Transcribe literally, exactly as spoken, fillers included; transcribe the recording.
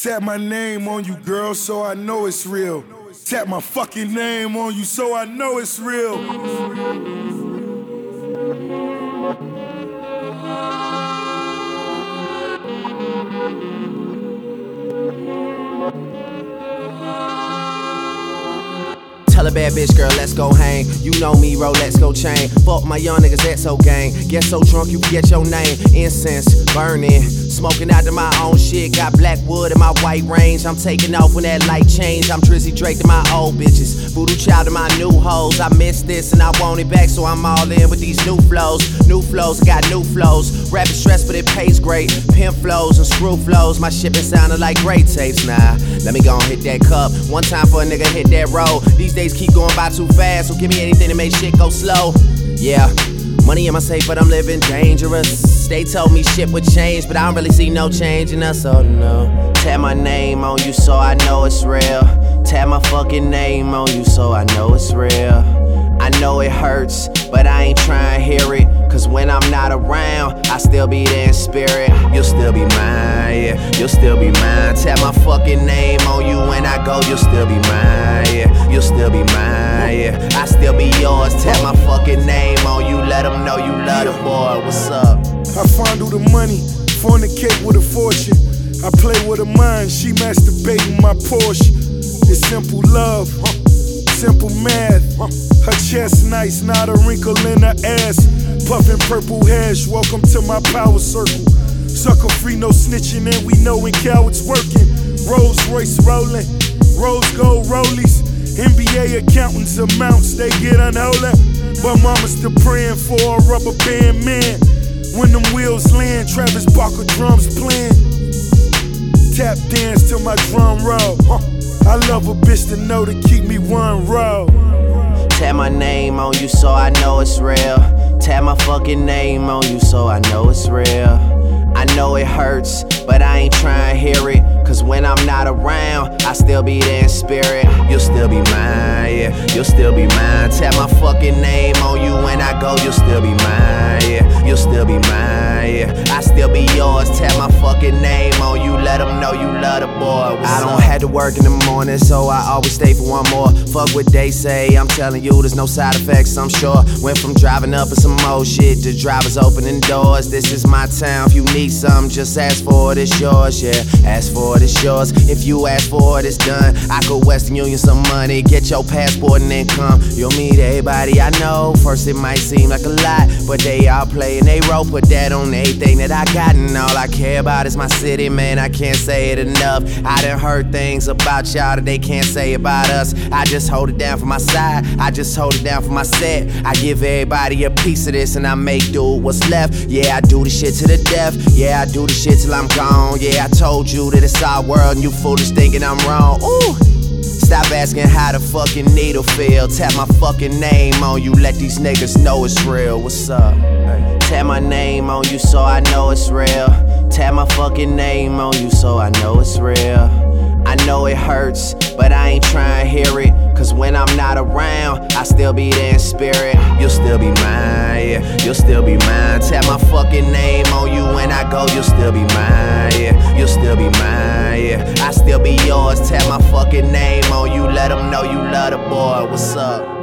Tap my name on you, girl, so I know it's real. Tap my fucking name on you, so I know it's real. Tell a bad bitch, girl, let's go hang. You know me, Rolex go chain. Fuck my young niggas, that's so gang. Get so drunk you forget your name. Incense burning, smoking out to my own shit. Got black wood in my white range. I'm taking off when that light change. I'm Drizzy Drake to my old bitches, Voodoo Child to my new hoes. I miss this and I want it back, so I'm all in with these new flows. New flows, got new flows. Rapping stress, but it pays great. Pimp flows and screw flows. My shit been sounding like great tapes. Nah, let me go and hit that cup one time for a nigga hit that road. These days keep going by too fast, so give me anything to make shit go slow. Yeah, money in my safe, but I'm living dangerous. They told me shit would change, but I don't really see no change in us, oh no. Tap my name on you so I know it's real. Tap my fucking name on you so I know it's real. I know it hurts, but I ain't trying to hear it. Cause when I'm not around, I still be there in spirit. You'll still be mine, yeah, you'll still be mine. Tap my fucking name on you when I go, you'll still be mine, yeah, you'll still be mine, yeah. I still be yours, tap my fucking name on you. Let them know you love the boy, what's up? I fondle the money, fornicate with a fortune. I play with her mind, she masturbating my Porsche. It's simple love, simple math. Her chest nice, not a wrinkle in her ass. Puffin' purple hash, welcome to my power circle. Sucker free, no snitching, and we know when cowards working. Rolls Royce rolling, rose gold rollies. N B A accountants amounts, they get unholy. But mama's still praying for a rubber band man. When them wheels land, Travis Barker drums playing. Tap dance till my drum roll. I love a bitch to know to keep me one row. Tap my name on you so I know it's real. Tap my fucking name on you so I know it's real. I know it hurts, but I ain't trying to hear it. Cause when I'm not around, I still be there in spirit. You'll still be mine, yeah, you'll still be mine. Tap my fucking name on you when I go, you'll still be mine, yeah, you'll still be mine, yeah. I still be yours, tap my fucking name on you. Let them know you love the boy, what's I don't up? Have to work in the morning, so I always stay for one more. Fuck what they say, I'm telling you there's no side effects, I'm sure. Went from driving up in some old shit to drivers opening doors. This is my town, if you need something, just ask for it, it's yours, yeah. Ask for it, it's yours. If you ask for it, it's done. I go Western Union some money, get your passport and then come. You'll meet everybody I know. First it might seem like a lot, but they all play and they roll. Put that on everything that I got, and all I care about is my city, man. I can't say it enough. I done heard things about y'all that they can't say about us. I just hold it down for my side, I just hold it down for my set. I give everybody a piece of this and I make do what's left. Yeah, I do the shit to the death. Yeah, I do the shit till I'm gone. Yeah, I told you that it's our world and you foolish thinking I'm wrong. Ooh. Stop asking how the fucking needle feel. Tap my fucking name on you, let these niggas know it's real. What's up? Hey. Tap my name on you so I know it's real. Tap my fucking name on you so I know it's real. I know it hurts, but I ain't trying to hear it. Cause when I'm not around, I still be there in spirit. You'll still be mine, yeah, you'll still be mine. Tap my fucking name on you when I go, you'll still be mine, yeah, you'll still be mine, yeah. I still be yours, tap my fucking name on you. Let them know you love the boy, what's up?